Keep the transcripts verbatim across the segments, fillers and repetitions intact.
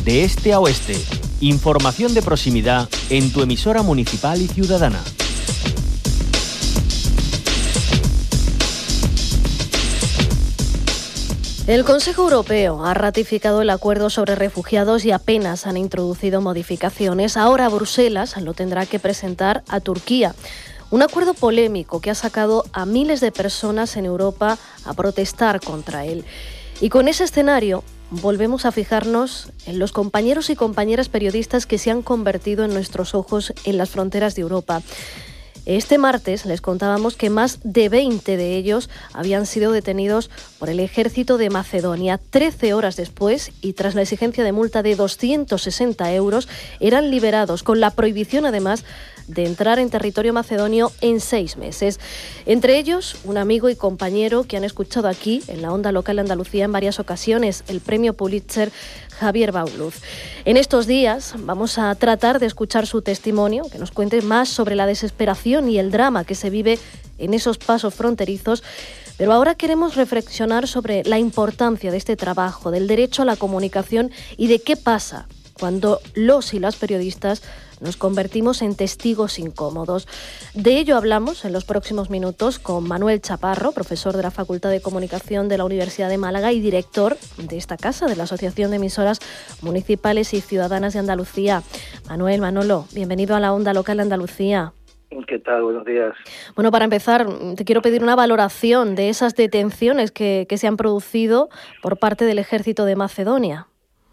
de este a oeste. Información de proximidad en tu emisora municipal y ciudadana. El Consejo Europeo ha ratificado el acuerdo sobre refugiados y apenas han introducido modificaciones. Ahora Bruselas lo tendrá que presentar a Turquía. Un acuerdo polémico que ha sacado a miles de personas en Europa a protestar contra él. Y con ese escenario volvemos a fijarnos en los compañeros y compañeras periodistas que se han convertido en nuestros ojos en las fronteras de Europa. Este martes les contábamos que más de veinte de ellos habían sido detenidos por el ejército de Macedonia. Trece horas después, y tras la exigencia de multa de doscientos sesenta euros, eran liberados, con la prohibición además de entrar en territorio macedonio en seis meses. Entre ellos, un amigo y compañero que han escuchado aquí, en la onda local de Andalucía, en varias ocasiones, el premio Pulitzer Javier Bauluz. En estos días vamos a tratar de escuchar su testimonio, que nos cuente más sobre la desesperación y el drama que se vive en esos pasos fronterizos. Pero ahora queremos reflexionar sobre la importancia de este trabajo, del derecho a la comunicación y de qué pasa cuando los y las periodistas nos convertimos en testigos incómodos. De ello hablamos en los próximos minutos con Manuel Chaparro, profesor de la Facultad de Comunicación de la Universidad de Málaga y director de esta casa, de la Asociación de Emisoras Municipales y Ciudadanas de Andalucía. Manuel, Manolo, bienvenido a la onda local de Andalucía. ¿Qué tal? Buenos días. Bueno, para empezar, te quiero pedir una valoración de esas detenciones que, que se han producido por parte del ejército de Macedonia.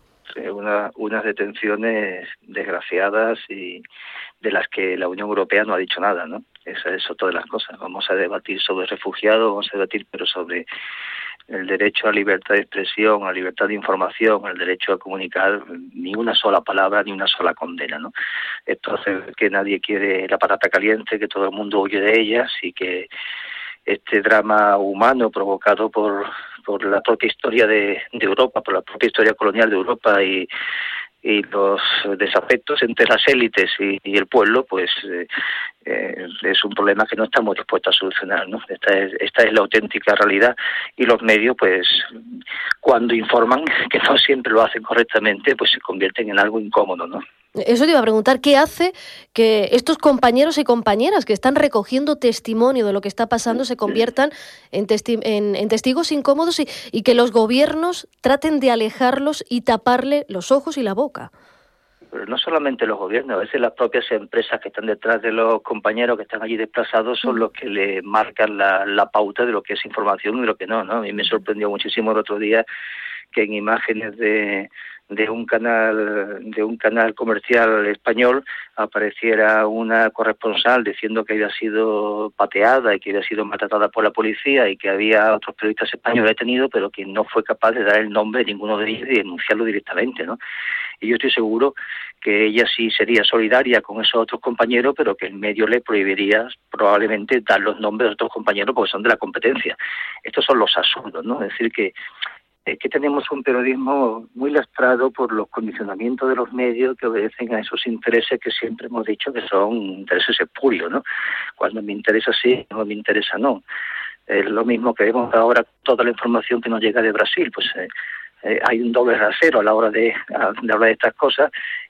Una, unas detenciones desgraciadas y de las que la Unión Europea no ha dicho nada, ¿no? Esa es otra de las cosas. Vamos a debatir sobre refugiados, vamos a debatir pero sobre el derecho a libertad de expresión, a libertad de información, el derecho a comunicar, ni una sola palabra, ni una sola condena, ¿no? Esto hace que nadie quiere la patata caliente, que todo el mundo huye de ellas y que este drama humano provocado por por la propia historia de, de Europa, por la propia historia colonial de Europa y, y los desafectos entre las élites y, y el pueblo, pues eh, eh, es un problema que no estamos dispuestos a solucionar, ¿no? Esta es, esta es la auténtica realidad y los medios, pues cuando informan, que no siempre lo hacen correctamente, pues se convierten en algo incómodo, ¿no? Eso te iba a preguntar, ¿qué hace que estos compañeros y compañeras que están recogiendo testimonio de lo que está pasando se conviertan en, testi- en, en testigos incómodos y, y que los gobiernos traten de alejarlos y taparle los ojos y la boca? Pero no solamente los gobiernos, a veces las propias empresas que están detrás de los compañeros que están allí desplazados son los que le marcan la, la pauta de lo que es información y de lo que no, ¿no? A mí me sorprendió muchísimo el otro día que en imágenes de de un canal de un canal comercial español apareciera una corresponsal diciendo que había sido pateada y que había sido maltratada por la policía y que había otros periodistas españoles detenidos, pero que no fue capaz de dar el nombre de ninguno de ellos y denunciarlo directamente, ¿no? Y yo estoy seguro que ella sí sería solidaria con esos otros compañeros, pero que el medio le prohibiría probablemente dar los nombres de otros compañeros porque son de la competencia. Estos son los absurdos, ¿no? Es decir, que es que tenemos un periodismo muy lastrado por los condicionamientos de los medios que obedecen a esos intereses que siempre hemos dicho que son intereses espurios, ¿no? Cuando me interesa sí, cuando me interesa no. Es lo mismo que vemos ahora toda la información que nos llega de Brasil, pues eh, eh, hay un doble rasero a la hora de, de hablar de estas cosas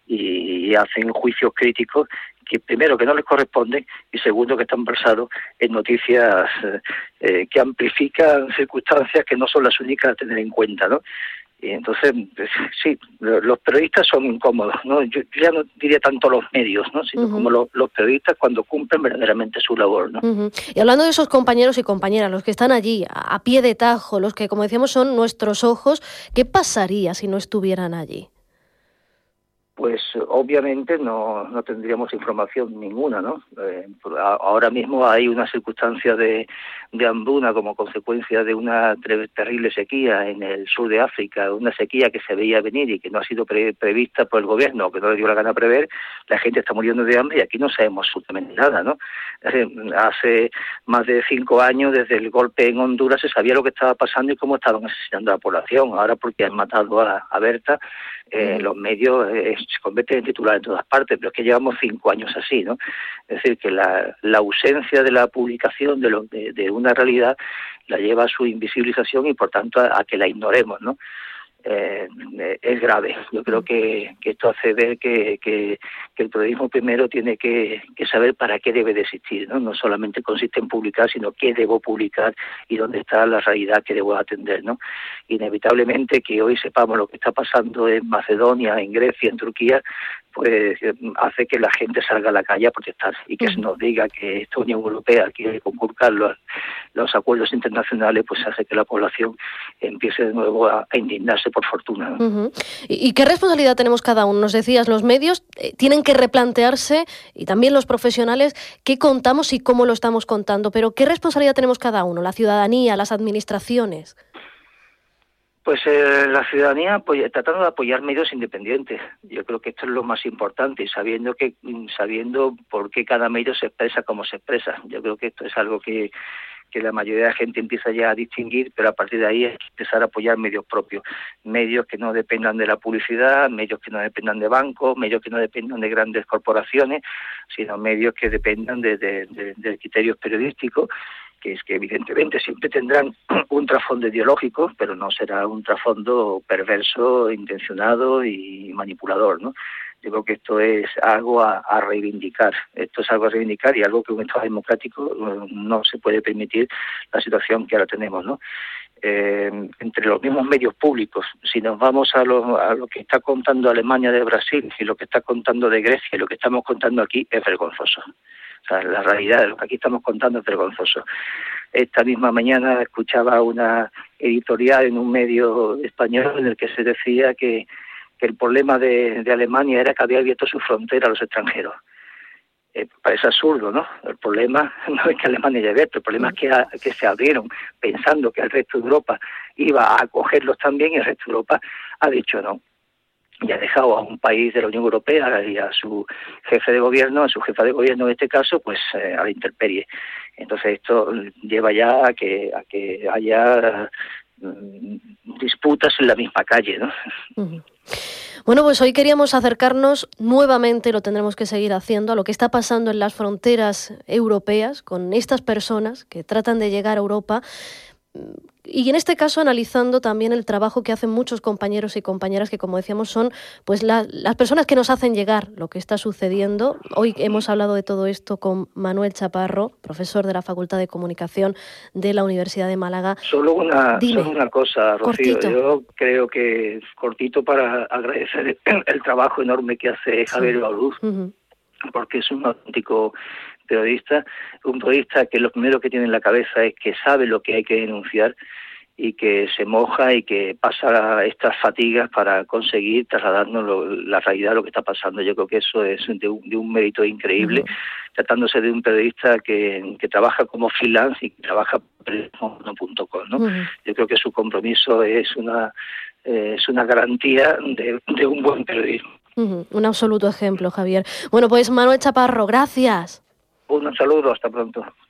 y, y hacen juicios críticos que primero que no les corresponden y segundo que están basados en noticias eh, que amplifican circunstancias que no son las únicas a tener en cuenta, ¿no? Y entonces, pues, sí, los periodistas son incómodos, ¿no? Yo, yo ya no diría tanto los medios, ¿no? Sino uh-huh. como lo, los periodistas cuando cumplen verdaderamente su labor, ¿no? Uh-huh. Y hablando de esos compañeros y compañeras, los que están allí a, a pie de tajo, los que, como decíamos, son nuestros ojos, ¿qué pasaría si no estuvieran allí? Pues obviamente no, no tendríamos información ninguna, ¿no? Eh, ahora mismo hay una circunstancia de, de hambruna como consecuencia de una ter- terrible sequía en el sur de África, una sequía que se veía venir y que no ha sido pre- prevista por el gobierno, que no le dio la gana prever. La gente está muriendo de hambre y aquí no sabemos absolutamente nada, ¿no? Eh, hace más de cinco años, desde el golpe en Honduras, se sabía lo que estaba pasando y cómo estaban asesinando a la población. Ahora porque han matado a, a Berta, eh, los medios eh, se convierten en titular en todas partes, pero es que llevamos cinco años así, ¿no? Es decir, que la, la ausencia de la publicación de, lo, de, de una realidad la lleva a su invisibilización y, por tanto, a, a que la ignoremos, ¿no? eh, es grave. Yo creo que, que esto hace ver que, que, que el periodismo primero tiene que, que saber para qué debe de existir, ¿no? No solamente consiste en publicar, sino qué debo publicar y dónde está la realidad que debo atender, ¿no? Inevitablemente que hoy sepamos lo que está pasando en Macedonia, en Grecia, en Turquía, pues hace que la gente salga a la calle a protestar y que se nos diga que esta Unión Europea quiere conculcar los, los acuerdos internacionales, pues hace que la población empiece de nuevo a, a indignarse por fortuna, ¿no? Uh-huh. ¿Y, ¿Y qué responsabilidad tenemos cada uno? Nos decías, los medios eh, tienen que replantearse, y también los profesionales, qué contamos y cómo lo estamos contando, pero ¿qué responsabilidad tenemos cada uno? ¿La ciudadanía, las administraciones? Pues eh, la ciudadanía apoya, tratando de apoyar medios independientes. Yo creo que esto es lo más importante, y sabiendo que sabiendo por qué cada medio se expresa como se expresa. Yo creo que esto es algo que, que la mayoría de la gente empieza ya a distinguir, pero a partir de ahí es empezar a apoyar medios propios. Medios que no dependan de la publicidad, medios que no dependan de bancos, medios que no dependan de grandes corporaciones, sino medios que dependan de, de, de, de criterios periodísticos, que es que evidentemente siempre tendrán un trasfondo ideológico, pero no será un trasfondo perverso, intencionado y manipulador, ¿no? Yo creo que esto es algo a, a reivindicar, esto es algo a reivindicar y algo que un Estado democrático no se puede permitir la situación que ahora tenemos, ¿no? Eh, entre los mismos medios públicos, si nos vamos a lo, a lo que está contando Alemania de Brasil y lo que está contando de Grecia y lo que estamos contando aquí, es vergonzoso. O sea, la realidad de lo que aquí estamos contando es vergonzoso. Esta misma mañana escuchaba una editorial en un medio español en el que se decía que, que el problema de, de Alemania era que había abierto su frontera a los extranjeros. Eh, parece absurdo, ¿no? El problema no es que Alemania haya abierto, el problema es que, a, que se abrieron pensando que el resto de Europa iba a acogerlos también, y el resto de Europa ha dicho no. Y ha dejado a un país de la Unión Europea y a su jefe de gobierno, a su jefa de gobierno en este caso, pues eh, a la intemperie. Entonces esto lleva ya a que, a que haya mm, disputas en la misma calle, ¿no? Uh-huh. Bueno, pues hoy queríamos acercarnos nuevamente, lo tendremos que seguir haciendo, a lo que está pasando en las fronteras europeas con estas personas que tratan de llegar a Europa. Y en este caso analizando también el trabajo que hacen muchos compañeros y compañeras que, como decíamos, son pues la, las personas que nos hacen llegar lo que está sucediendo. Hoy hemos hablado de todo esto con Manuel Chaparro, profesor de la Facultad de Comunicación de la Universidad de Málaga. Solo una, solo una cosa, Rocío. Cortito. Yo creo que es cortito para agradecer el, el trabajo enorme que hace Javier Lauluz, sí. uh-huh. porque es un auténtico periodista, un periodista que lo primero que tiene en la cabeza es que sabe lo que hay que denunciar y que se moja y que pasa estas fatigas para conseguir trasladarnos lo, la realidad de lo que está pasando. Yo creo que eso es de un, de un mérito increíble, uh-huh. tratándose de un periodista que, que trabaja como freelance y que trabaja por periodismo punto com, ¿no? Uh-huh. Yo creo que su compromiso es una, eh, es una garantía de, de un buen periodismo. Uh-huh. Un absoluto ejemplo, Javier. Bueno, pues Manuel Chaparro, gracias. Un saludo, hasta pronto.